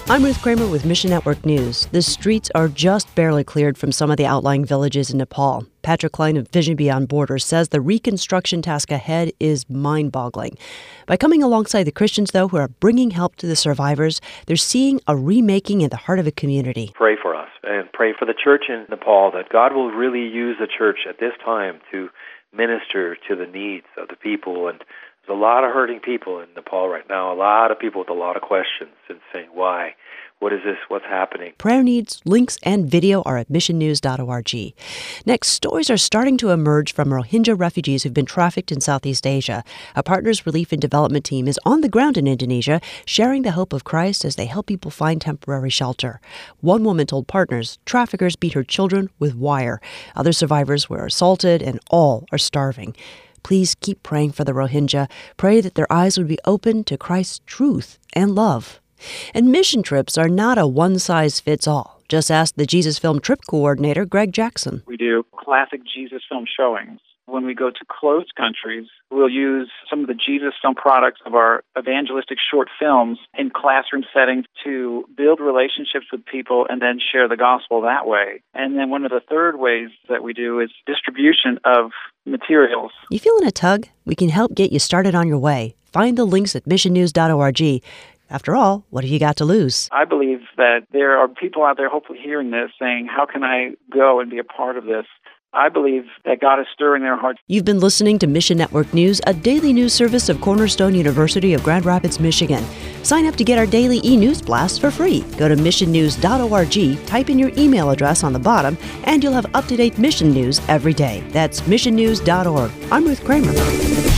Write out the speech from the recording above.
I'm Ruth Kramer with Mission Network News. The streets are just barely cleared from some of the outlying villages in Nepal. Patrick Klein of Vision Beyond Borders says the reconstruction task ahead is mind-boggling. By coming alongside the Christians, though, who are bringing help to the survivors, they're seeing a remaking in the heart of a community. Pray for us and pray for the church in Nepal that God will really use the church at this time to minister to the needs of the people. And there's a lot of hurting people in Nepal right now, a lot of people with a lot of questions and saying, why? What is this? What's happening? Prayer needs, links, and video are at missionnews.org. Next, stories are starting to emerge from Rohingya refugees who've been trafficked in Southeast Asia. A Partners Relief and Development team is on the ground in Indonesia, sharing the hope of Christ as they help people find temporary shelter. One woman told Partners traffickers beat her children with wire. Other survivors were assaulted, and all are starving. Please keep praying for the Rohingya. Pray that their eyes would be open to Christ's truth and love. And mission trips are not a one-size-fits-all. Just ask the Jesus Film trip coordinator, Greg Jackson. We do classic Jesus Film showings. When we go to closed countries, we'll use some of the Jesus Film products of our evangelistic short films in classroom settings to build relationships with people and then share the gospel that way. And then one of the third ways that we do is distribution of materials. You feeling a tug? We can help get you started on your way. Find the links at missionnews.org. After all, what have you got to lose? I believe that there are people out there hopefully hearing this saying, how can I go and be a part of this? I believe that God is stirring their hearts. You've been listening to Mission Network News, a daily news service of Cornerstone University of Grand Rapids, Michigan. Sign up to get our daily e-news blast for free. Go to missionnews.org, type in your email address on the bottom, and you'll have up-to-date mission news every day. That's missionnews.org. I'm Ruth Kramer.